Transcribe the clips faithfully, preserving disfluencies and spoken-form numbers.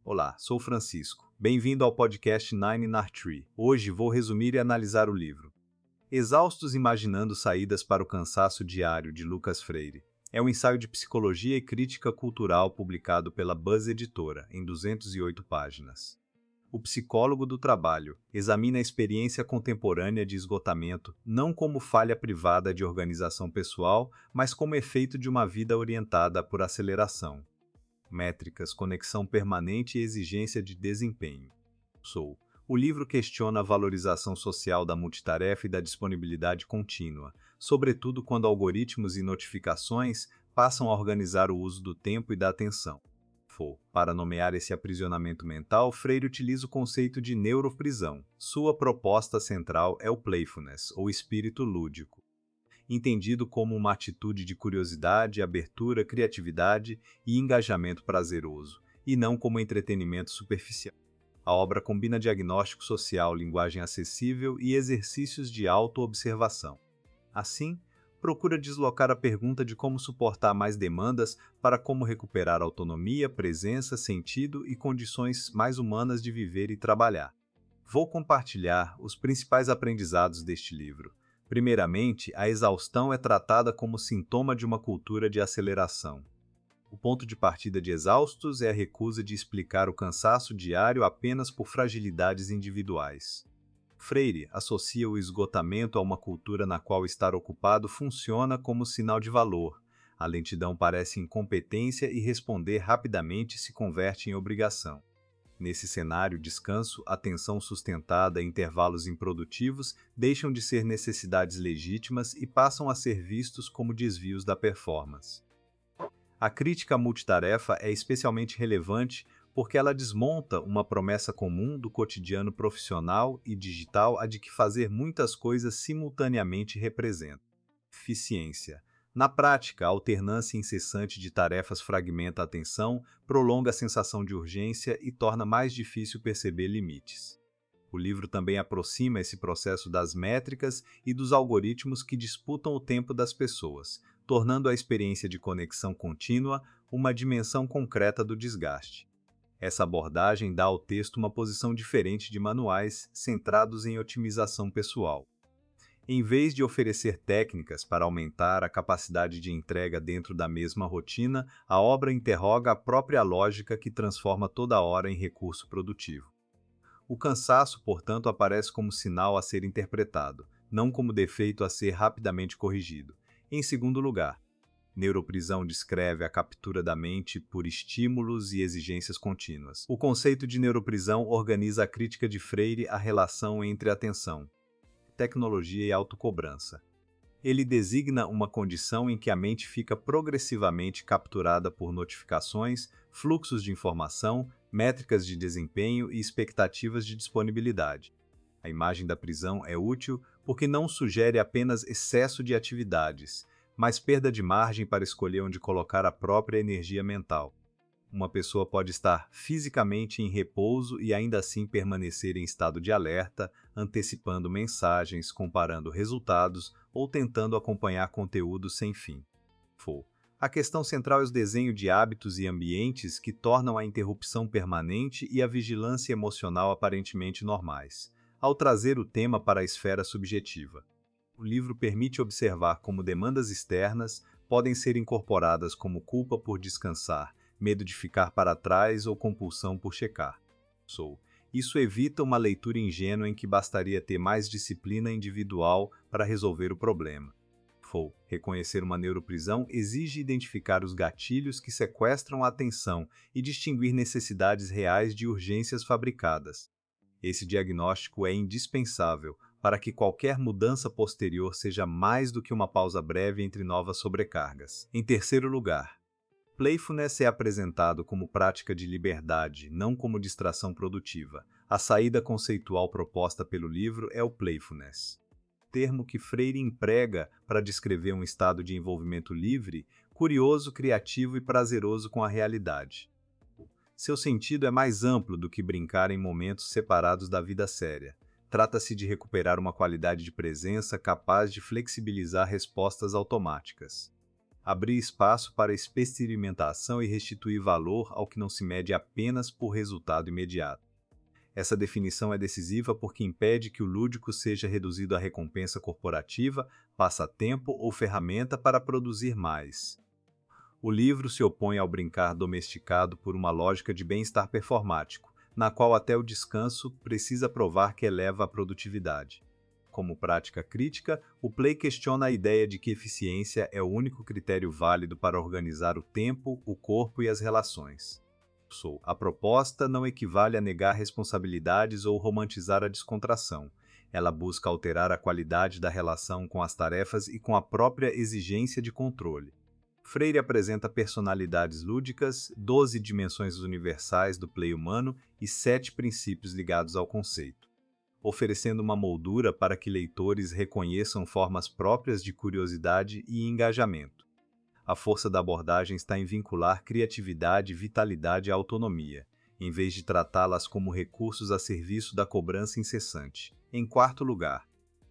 Olá, sou Francisco. Bem-vindo ao podcast Nine in Tree. Hoje vou resumir e analisar o livro Exaustos Imaginando Saídas para o Cansaço Diário, de Lucas Freire. É um ensaio de psicologia e crítica cultural publicado pela Buzz Editora, em duzentas e oito páginas. O psicólogo do trabalho examina a experiência contemporânea de esgotamento não como falha privada de organização pessoal, mas como efeito de uma vida orientada por aceleração. Métricas, conexão permanente e exigência de desempenho. Sou. O livro questiona a valorização social da multitarefa e da disponibilidade contínua, sobretudo quando algoritmos e notificações passam a organizar o uso do tempo e da atenção. For. Para nomear esse aprisionamento mental, Freire utiliza o conceito de neuroprisão. Sua proposta central é o playfulness, ou espírito lúdico, entendido como uma atitude de curiosidade, abertura, criatividade e engajamento prazeroso, e não como entretenimento superficial. A obra combina diagnóstico social, linguagem acessível e exercícios de auto-observação. Assim, procura deslocar a pergunta de como suportar mais demandas para como recuperar autonomia, presença, sentido e condições mais humanas de viver e trabalhar. Vou compartilhar os principais aprendizados deste livro. Primeiramente, a exaustão é tratada como sintoma de uma cultura de aceleração. O ponto de partida de Exaustos é a recusa de explicar o cansaço diário apenas por fragilidades individuais. Freire associa o esgotamento a uma cultura na qual estar ocupado funciona como sinal de valor. A lentidão parece incompetência e responder rapidamente se converte em obrigação. Nesse cenário, descanso, atenção sustentada e intervalos improdutivos deixam de ser necessidades legítimas e passam a ser vistos como desvios da performance. A crítica à multitarefa é especialmente relevante porque ela desmonta uma promessa comum do cotidiano profissional e digital a de que fazer muitas coisas simultaneamente representa eficiência. Na prática, a alternância incessante de tarefas fragmenta a atenção, prolonga a sensação de urgência e torna mais difícil perceber limites. O livro também aproxima esse processo das métricas e dos algoritmos que disputam o tempo das pessoas, tornando a experiência de conexão contínua uma dimensão concreta do desgaste. Essa abordagem dá ao texto uma posição diferente de manuais centrados em otimização pessoal. Em vez de oferecer técnicas para aumentar a capacidade de entrega dentro da mesma rotina, a obra interroga a própria lógica que transforma toda hora em recurso produtivo. O cansaço, portanto, aparece como sinal a ser interpretado, não como defeito a ser rapidamente corrigido. Em segundo lugar, neuroprisão descreve a captura da mente por estímulos e exigências contínuas. O conceito de neuroprisão organiza a crítica de Freire à relação entre atenção, tecnologia e autocobrança. Ele designa uma condição em que a mente fica progressivamente capturada por notificações, fluxos de informação, métricas de desempenho e expectativas de disponibilidade. A imagem da prisão é útil porque não sugere apenas excesso de atividades, mas perda de margem para escolher onde colocar a própria energia mental. Uma pessoa pode estar fisicamente em repouso e ainda assim permanecer em estado de alerta, antecipando mensagens, comparando resultados ou tentando acompanhar conteúdo sem fim. For. A questão central é o desenho de hábitos e ambientes que tornam a interrupção permanente e a vigilância emocional aparentemente normais, ao trazer o tema para a esfera subjetiva. O livro permite observar como demandas externas podem ser incorporadas como culpa por descansar, medo de ficar para trás ou compulsão por checar. Sou. Isso evita uma leitura ingênua em que bastaria ter mais disciplina individual para resolver o problema. For. Reconhecer uma neuroprisão exige identificar os gatilhos que sequestram a atenção e distinguir necessidades reais de urgências fabricadas. Esse diagnóstico é indispensável para que qualquer mudança posterior seja mais do que uma pausa breve entre novas sobrecargas. Em terceiro lugar, playfulness é apresentado como prática de liberdade, não como distração produtiva. A saída conceitual proposta pelo livro é o playfulness, termo que Freire emprega para descrever um estado de envolvimento livre, curioso, criativo e prazeroso com a realidade. Seu sentido é mais amplo do que brincar em momentos separados da vida séria. Trata-se de recuperar uma qualidade de presença capaz de flexibilizar respostas automáticas. abrir espaço para experimentação e restituir valor ao que não se mede apenas por resultado imediato. Essa definição é decisiva porque impede que o lúdico seja reduzido a recompensa corporativa, passatempo ou ferramenta para produzir mais. O livro se opõe ao brincar domesticado por uma lógica de bem-estar performático, na qual até o descanso precisa provar que eleva a produtividade. Como prática crítica, o Play questiona a ideia de que eficiência é o único critério válido para organizar o tempo, o corpo e as relações. A proposta não equivale a negar responsabilidades ou romantizar a descontração. Ela busca alterar a qualidade da relação com as tarefas e com a própria exigência de controle. Freire apresenta personalidades lúdicas, doze dimensões universais do play humano e sete princípios ligados ao conceito, oferecendo uma moldura para que leitores reconheçam formas próprias de curiosidade e engajamento. A força da abordagem está em vincular criatividade, vitalidade e autonomia, em vez de tratá-las como recursos a serviço da cobrança incessante. Em quarto lugar,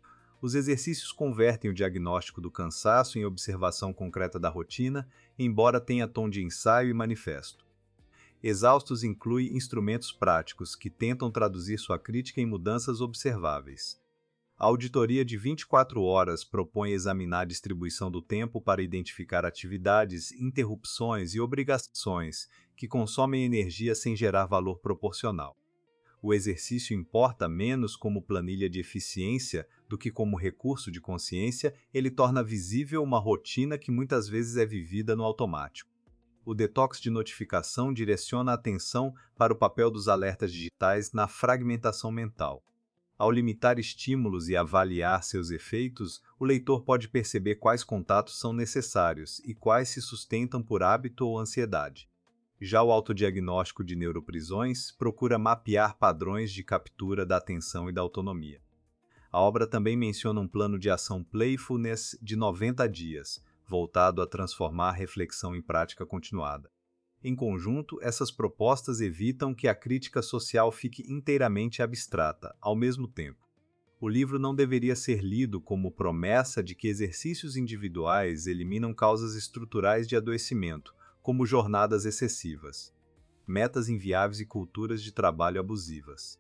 os exercícios convertem o diagnóstico do cansaço em observação concreta da rotina, embora tenha tom de ensaio e manifesto. Exaustos inclui instrumentos práticos que tentam traduzir sua crítica em mudanças observáveis. A auditoria de vinte e quatro horas propõe examinar a distribuição do tempo para identificar atividades, interrupções e obrigações que consomem energia sem gerar valor proporcional. O exercício importa menos como planilha de eficiência do que como recurso de consciência, ele torna visível uma rotina que muitas vezes é vivida no automático. O detox de notificação direciona a atenção para o papel dos alertas digitais na fragmentação mental. Ao limitar estímulos e avaliar seus efeitos, o leitor pode perceber quais contatos são necessários e quais se sustentam por hábito ou ansiedade. Já o autodiagnóstico de neuroprisões procura mapear padrões de captura da atenção e da autonomia. A obra também menciona um plano de ação Playfulness de noventa dias, voltado a transformar a reflexão em prática continuada. Em conjunto, essas propostas evitam que a crítica social fique inteiramente abstrata, ao mesmo tempo. O livro não deveria ser lido como promessa de que exercícios individuais eliminam causas estruturais de adoecimento, como jornadas excessivas, metas inviáveis e culturas de trabalho abusivas.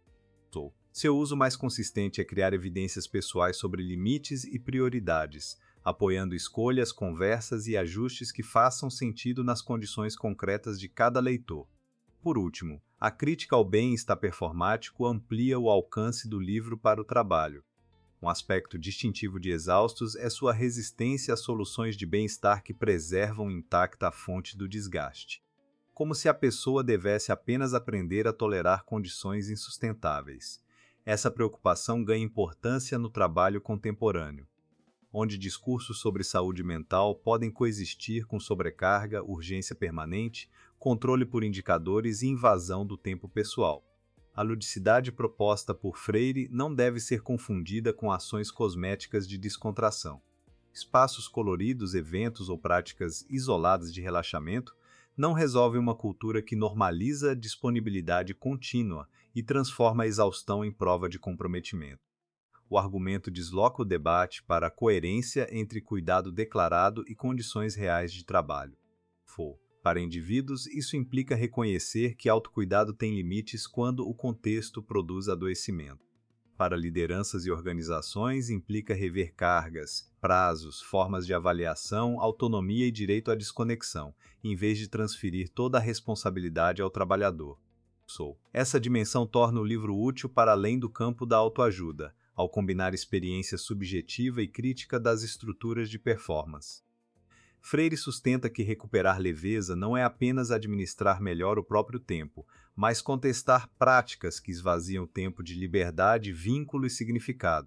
Seu uso mais consistente é criar evidências pessoais sobre limites e prioridades, apoiando escolhas, conversas e ajustes que façam sentido nas condições concretas de cada leitor. Por último, a crítica ao bem-estar performático amplia o alcance do livro para o trabalho. Um aspecto distintivo de Exaustos é sua resistência a soluções de bem-estar que preservam intacta a fonte do desgaste. Como se a pessoa devesse apenas aprender a tolerar condições insustentáveis. Essa preocupação ganha importância no trabalho contemporâneo, onde discursos sobre saúde mental podem coexistir com sobrecarga, urgência permanente, controle por indicadores e invasão do tempo pessoal. A ludicidade proposta por Freire não deve ser confundida com ações cosméticas de descontração. Espaços coloridos, eventos ou práticas isoladas de relaxamento não resolvem uma cultura que normaliza a disponibilidade contínua e transforma a exaustão em prova de comprometimento. O argumento desloca o debate para a coerência entre cuidado declarado e condições reais de trabalho. For. Para indivíduos, isso implica reconhecer que autocuidado tem limites quando o contexto produz adoecimento. Para lideranças e organizações, implica rever cargas, prazos, formas de avaliação, autonomia e direito à desconexão, em vez de transferir toda a responsabilidade ao trabalhador. Sou. Essa dimensão torna o livro útil para além do campo da autoajuda, ao combinar experiência subjetiva e crítica das estruturas de performance. Freire sustenta que recuperar leveza não é apenas administrar melhor o próprio tempo, mas contestar práticas que esvaziam o tempo de liberdade, vínculo e significado.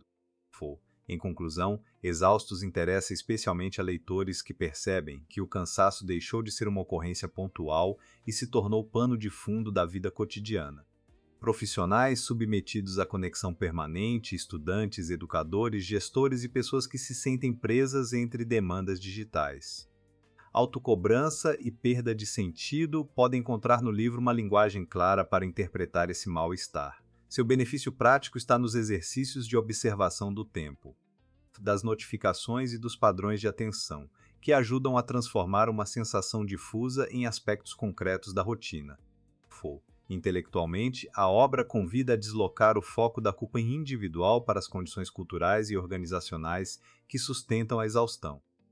Em conclusão, Exaustos interessa especialmente a leitores que percebem que o cansaço deixou de ser uma ocorrência pontual e se tornou pano de fundo da vida cotidiana. Profissionais submetidos à conexão permanente, estudantes, educadores, gestores e pessoas que se sentem presas entre demandas digitais. Autocobrança e perda de sentido podem encontrar no livro uma linguagem clara para interpretar esse mal-estar. Seu benefício prático está nos exercícios de observação do tempo, das notificações e dos padrões de atenção, que ajudam a transformar uma sensação difusa em aspectos concretos da rotina. Fo. Intelectualmente, a obra convida a deslocar o foco da culpa individual para as condições culturais e organizacionais que sustentam a exaustão.